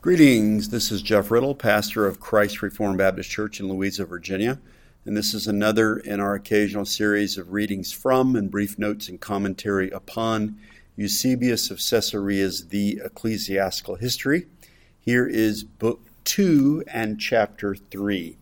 Greetings, this is Jeff Riddle, pastor of Christ Reformed Baptist Church in Louisa, Virginia, and this is another in our occasional series of readings from and brief notes and commentary upon Eusebius of Caesarea's The Ecclesiastical History. Here is Book 2 and Chapter 3.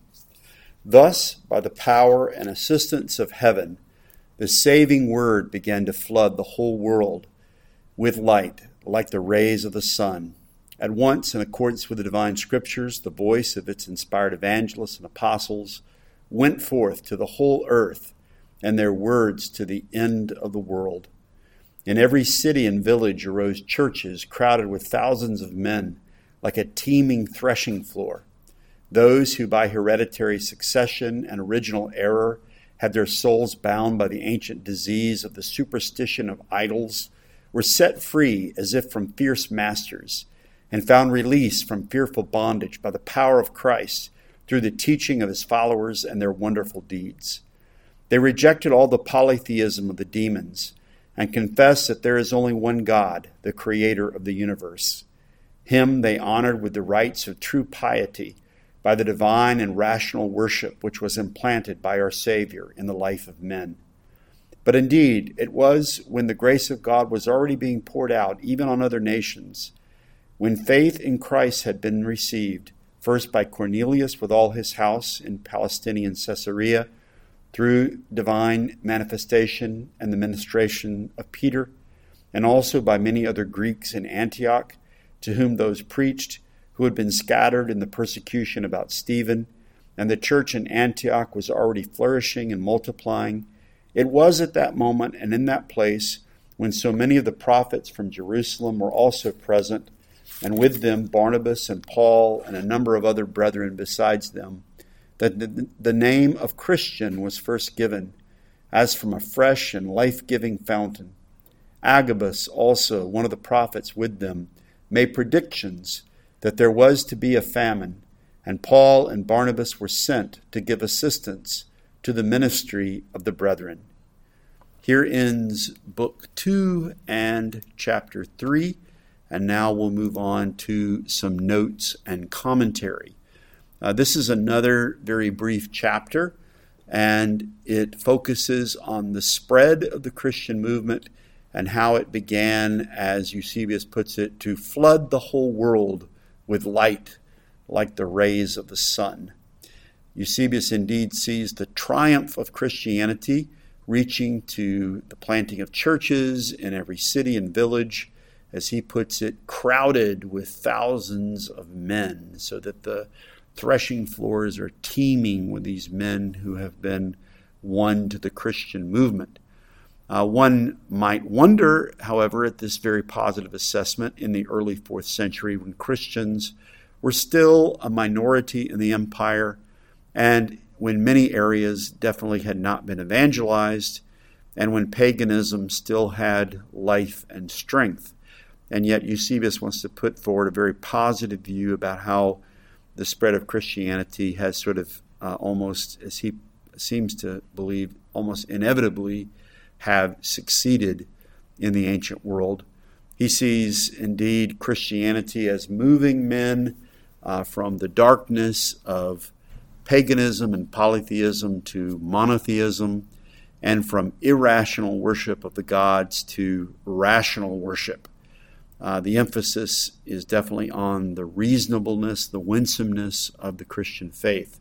Thus, by the power and assistance of heaven, the saving word began to flood the whole world with light, like the rays of the sun. At once, in accordance with the divine scriptures, the voice of its inspired evangelists and apostles went forth to the whole earth, and their words to the end of the world. In every city and village arose churches crowded with thousands of men, like a teeming threshing floor. Those who by hereditary succession and original error had their souls bound by the ancient disease of the superstition of idols were set free as if from fierce masters, and found release from fearful bondage by the power of Christ through the teaching of his followers and their wonderful deeds. They rejected all the polytheism of the demons and confessed that there is only one God, the creator of the universe. Him they honored with the rites of true piety by the divine and rational worship which was implanted by our Savior in the life of men. But indeed, it was when the grace of God was already being poured out even on other nations, when faith in Christ had been received, first by Cornelius with all his house in Palestinian Caesarea, through divine manifestation and the ministration of Peter, and also by many other Greeks in Antioch, to whom those preached who had been scattered in the persecution about Stephen, and the church in Antioch was already flourishing and multiplying. It was at that moment and in that place, when so many of the prophets from Jerusalem were also present, and with them Barnabas and Paul and a number of other brethren besides them, that the name of Christian was first given, as from a fresh and life-giving fountain. Agabus also, one of the prophets with them, made predictions that there was to be a famine, and Paul and Barnabas were sent to give assistance to the ministry of the brethren. Here ends Book 2 and Chapter 3. And now we'll move on to some notes and commentary. This is another very brief chapter, and it focuses on the spread of the Christian movement and how it began, as Eusebius puts it, to flood the whole world with light, like the rays of the sun. Eusebius indeed sees the triumph of Christianity reaching to the planting of churches in every city and village, as he puts it, crowded with thousands of men, so that the threshing floors are teeming with these men who have been won to the Christian movement. One might wonder, however, at this very positive assessment in the early 4th century, when Christians were still a minority in the empire, and when many areas definitely had not been evangelized, and when paganism still had life and strength. And yet Eusebius wants to put forward a very positive view about how the spread of Christianity has sort of almost, as he seems to believe, almost inevitably have succeeded in the ancient world. He sees indeed Christianity as moving men from the darkness of paganism and polytheism to monotheism, and from irrational worship of the gods to rational worship. The emphasis is definitely on the reasonableness, the winsomeness of the Christian faith.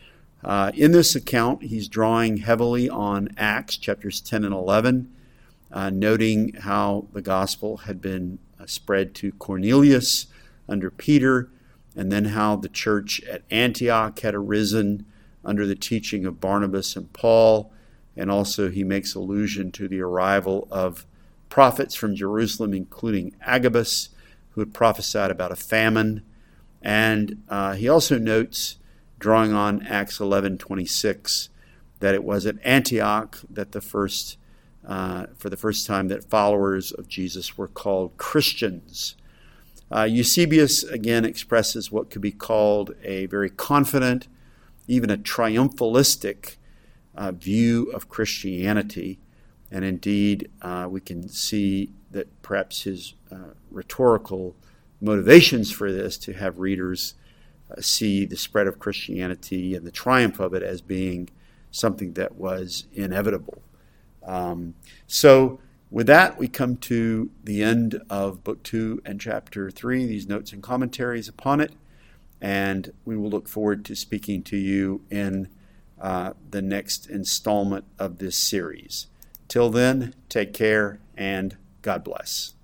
In this account, he's drawing heavily on Acts chapters 10 and 11, noting how the gospel had been spread to Cornelius under Peter, and then how the church at Antioch had arisen under the teaching of Barnabas and Paul, and also he makes allusion to the arrival of prophets from Jerusalem, including Agabus, who had prophesied about a famine. And he also notes, drawing on Acts 11:26, that it was at Antioch that for the first time, that followers of Jesus were called Christians. Eusebius again expresses what could be called a very confident, even a triumphalistic view of Christianity. And indeed, we can see that perhaps his rhetorical motivations for this to have readers see the spread of Christianity and the triumph of it as being something that was inevitable. So with that, we come to the end of Book 2 and Chapter 3, these notes and commentaries upon it, and we will look forward to speaking to you in the next installment of this series. Till then, take care and God bless.